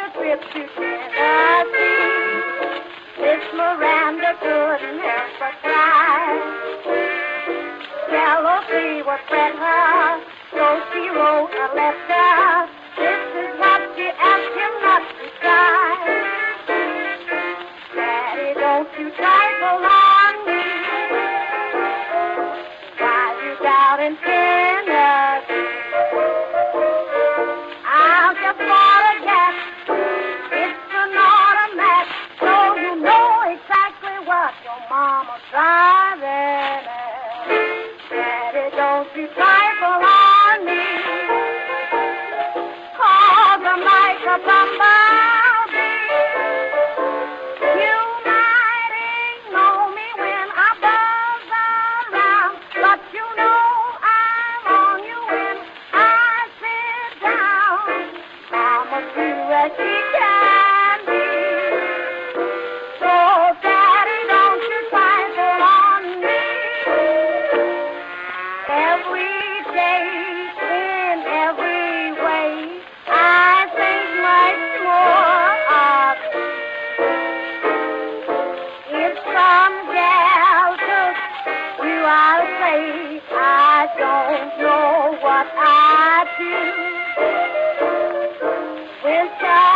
trip to Tennessee. Miss Miranda couldn't help but cry. Jealousy would fret her, so she wrote a letter. This is what she asked him not to cry. Daddy, don't you trifle on me while you down in Tennessee. I'll just want a gas. It's an automatic, so you know exactly what your mama's driving at. Daddy, don't you trifle on me, 'cause I'm like a bumblebee. You might ignore me when I buzz around, but you know I'm on you when I sit down. Mama's true as she can be, so Daddy, don't you trifle on me. Every day, in every way, I think much more of you. If some gal took you, I'll say I don't know what I'd do. When